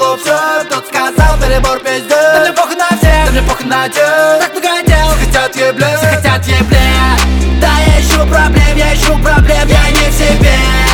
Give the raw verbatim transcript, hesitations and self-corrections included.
было все. Кто-то сказал, перебор пиздец. Да мне похуй на всех, да мне похуй на тех. Так много хотел, захотят еблет, захотят еблет. Да я ищу проблем, я ищу проблем, я не в себе.